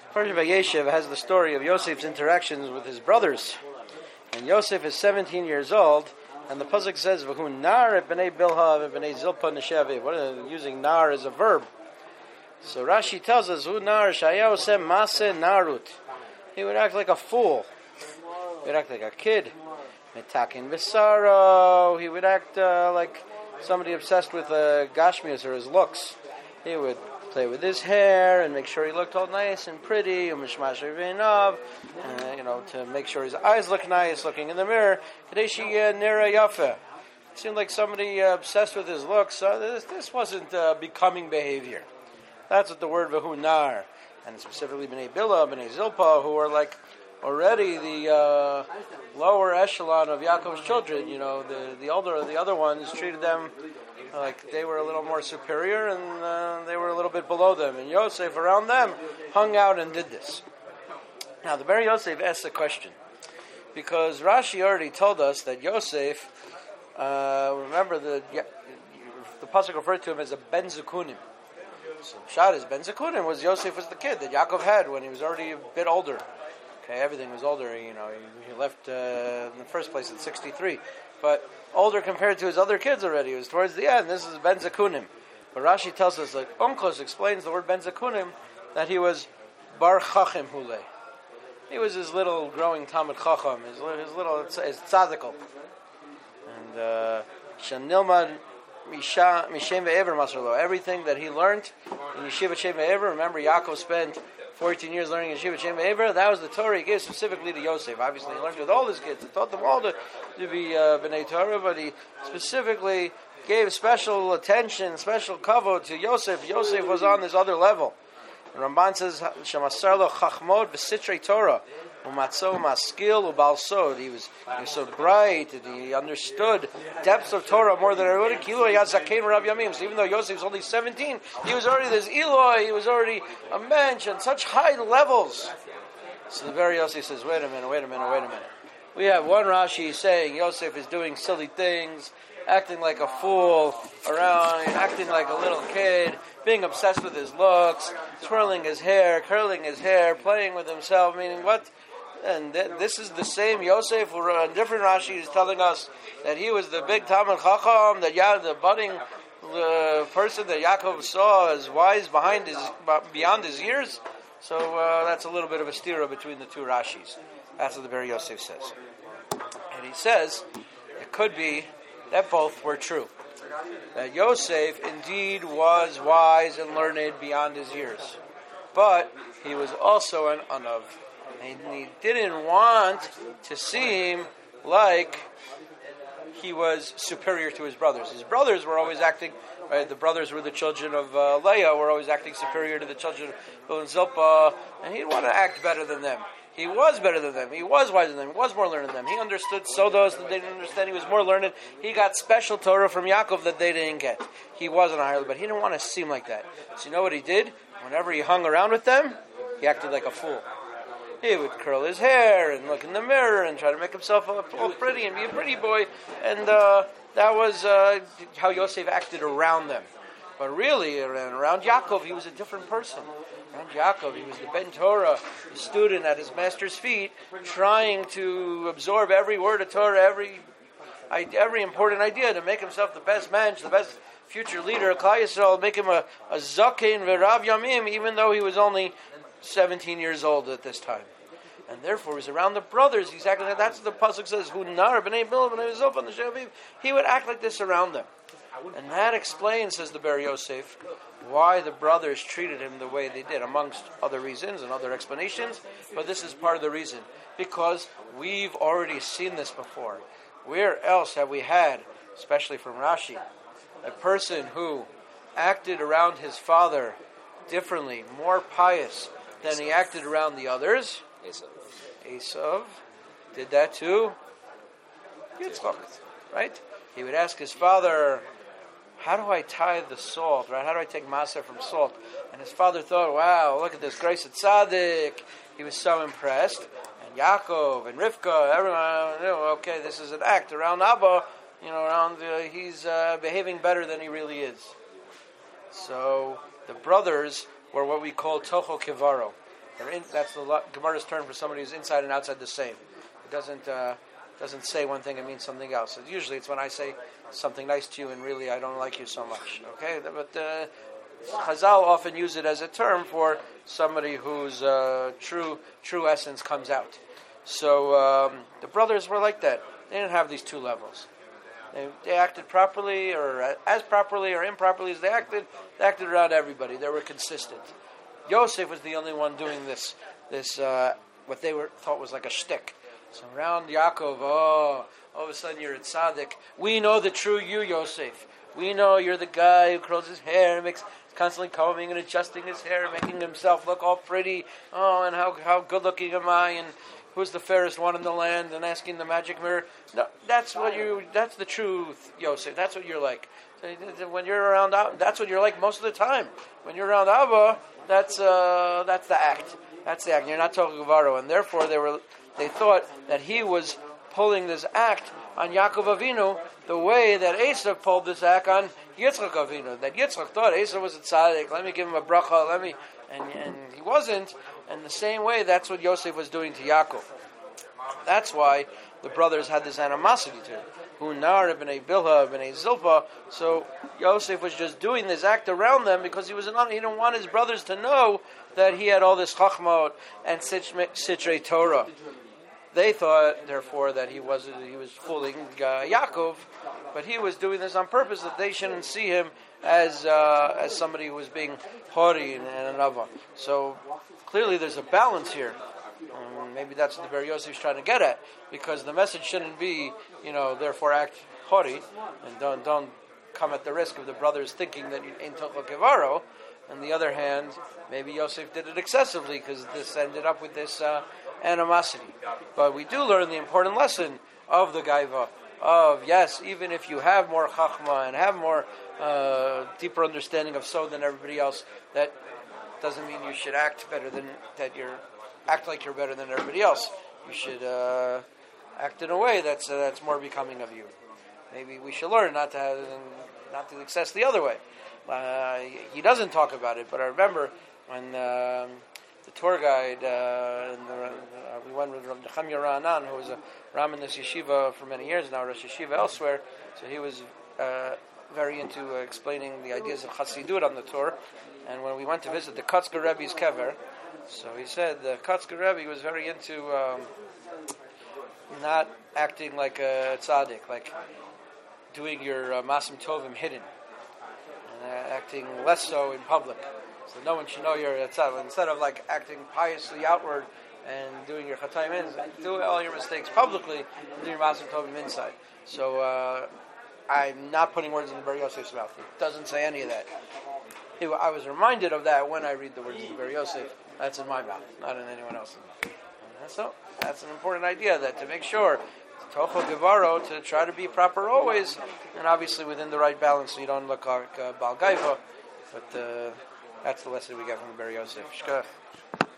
Parshat Vayeshev has the story of Yosef's interactions with his brothers. And Yosef is 17 years old, and the pasuk says, "V'hu nar b'nei Bilha v'b'nei Zilpa neshaviv." Using nar as a verb. So Rashi tells us, "Hu nar shayahu sem maseh narut." He would act like a fool. He would act like a kid. Metakin v'saro. He would act like somebody obsessed with gashmias or his looks. He would play with his hair and make sure he looked all nice and pretty, to make sure his eyes look nice, looking in the mirror. It seemed like somebody obsessed with his looks. This wasn't becoming behavior. That's what the word v'hunar, and specifically B'nai Bilha, B'nai Zilpa, who are like already the lower echelon of Yaakov's children. The older of the other ones treated them like they were a little more superior, and they were a little bit below them. And Yosef, around them, hung out and did this. Now, the Ber Yosef asks a question, because Rashi already told us that Yosef, remember the pasuk referred to him as a Ben Zekunim. So Pshat is Ben Zekunim Yosef was the kid that Yaakov had when he was already a bit older. Okay, everything was older. He left in the first place at 63, but older compared to his other kids already. It was towards the end. This is Ben Zekunim. But Rashi tells us, like Onkos explains the word Ben Zekunim, that he was Bar Chachim Hule. He was his little growing Talmud Chacham, his little tzadikal. And Shanilmad Mishem Ve'ever Masarlo. Everything that he learned in Yeshiva Shem Ve'ever. Remember, Yaakov spent 14 years learning in Yeshiva Shem Ve'ever. That was the Torah he gave specifically to Yosef. Obviously, he learned with all his kids. He taught them all to be B'nai Torah, but he specifically gave special attention, special kavod to Yosef. Yosef was on this other level. And Ramban says, "Shemasar lo chachmod v'sitrei Torah, umatzo maskil ubalsod." He was so bright, and he understood depths of Torah more than everybody. Kilo yad zakein Rav Yamim. So even though Yosef was only 17, he was already this Eloi. He was already a mensch on such high levels. So the very Yosef says, "Wait a minute. We have one Rashi saying Yosef is doing silly things, acting like a fool around, acting like a little kid, being obsessed with his looks, twirling his hair, curling his hair, playing with himself, meaning what?" And this is the same Yosef, who a different Rashi is telling us that he was the big Talmud Chacham, the budding person that Yaakov saw as wise beyond his years. So that's a little bit of a stira between the two Rashis. That's what the Ber Yosef says. And he says it could be that both were true. That Yosef indeed was wise and learned beyond his years. But he was also an Anav. And he didn't want to seem like he was superior to his brothers. His brothers were always acting, right? The brothers were the children of Leah, were always acting superior to the children of Bilha and Zilpa, and he didn't want to act better than them. He was better than them. He was wiser than them. He was more learned than them. He understood Sodos that they didn't understand. He was more learned. He got special Torah from Yaakov that they didn't get. He wasn't a higher, but he didn't want to seem like that. So you know what he did? Whenever he hung around with them, he acted like a fool. He would curl his hair and look in the mirror and try to make himself all pretty and be a pretty boy. And that was how Yosef acted around them. But really, around Yaakov, he was a different person. Around Yaakov, he was the Ben Torah, the student at his master's feet, trying to absorb every word of Torah, every important idea to make himself the best man, the best future leader of Klal Yisrael, make him a Zakein v'Rav Yamim, even though he was only 17 years old at this time. And therefore, he's around the brothers. Exactly that's what the pasuk says. Hu nar b'nei Bilha b'nei Zilpa neshaviv. He would act like this around them. And that explains, says the Ber Yosef, why the brothers treated him the way they did, amongst other reasons and other explanations. But this is part of the reason. Because we've already seen this before. Where else have we had, especially from Rashi, a person who acted around his father differently, more pious than he acted around the others? Esav did that too. Yitzchak, right? He would ask his father, "How do I tithe the salt? Right? How do I take maser from salt?" And his father thought, "Wow, look at this grace at tzaddik." He was so impressed. And Yaakov and Rivka, everyone knew, okay, this is an act around Abba. He's behaving better than he really is. So the brothers were what we call Toho Kivaro. That's the Gemara's term for somebody who's inside and outside the same. It doesn't say one thing and means something else. Usually it's when I say something nice to you and really I don't like you so much. Okay, but Chazal often use it as a term for somebody whose true essence comes out. So the brothers were like that. They didn't have these two levels. They acted properly, or as properly or improperly as they acted around everybody. They were consistent. Yosef was the only one doing this what they thought was like a shtick. So around Yaakov, all of a sudden you're a tzaddik. We know the true you, Yosef. We know you're the guy who curls his hair, constantly combing and adjusting his hair, making himself look all pretty. Oh, and how good looking am I? And who's the fairest one in the land? And asking the magic mirror. No, that's the truth, Yosef. That's what you're like. When you're around, that's what you're like most of the time. When you're around Abba, that's the act. That's the act. You're not talking Gevaro, and therefore they thought that he was pulling this act on Yaakov Avinu the way that Esav pulled this act on Yitzchak Avinu. That Yitzchak thought Esav was a tzaddik. Let me give him a bracha. And he wasn't. And the same way, that's what Yosef was doing to Yaakov. That's why the brothers had this animosity to him. Hunar, b'nei Bilha, b'nei Zilpah. So Yosef was just doing this act around them because he didn't want his brothers to know that he had all this chachmot and sitrei Torah. They thought, therefore, that he was fooling Yaakov, but he was doing this on purpose that they shouldn't see him as somebody who was being haughty and an ava. So clearly, there's a balance here. Maybe that's what the Ber Yosef is trying to get at, because the message shouldn't be, therefore act haughty and don't come at the risk of the brothers thinking that you ain't tochel kevaro. On the other hand, maybe Yosef did it excessively because this ended up with this animosity. But we do learn the important lesson of the gaiva of, yes, even if you have more chachma and have more deeper understanding of Sod than everybody else, that doesn't mean you should act like you're better than everybody else. You should act in a way that's more becoming of you. Maybe we should learn not to excess the other way. He doesn't talk about it, but I remember when the tour guide, we went with Rav Nechemya Ra'anan, who was a Ram in this yeshiva for many years now, Rosh Yeshiva elsewhere. So he was very into explaining the ideas of Chassidut on the tour. And when we went to visit the Kotzker Rebbe's kever, so he said the Kotzker Rebbe was very into not acting like a tzaddik, like doing your masim tovim hidden, and acting less so in public, so no one should know you're a tzaddik. Instead of like acting piously outward and doing your chatayim in, do all your mistakes publicly and do your masim tovim inside. So I'm not putting words in the Ber Yosef's mouth. It doesn't say any of that. I was reminded of that when I read the words of the Ber Yosef. That's in my mouth, not in anyone else's mouth. So that's an important idea, that to make sure tochel gevaro, to try to be proper always, and obviously within the right balance, so you don't look like Baal Gaiva. But that's the lesson we get from the Ber Yosef. Shkach.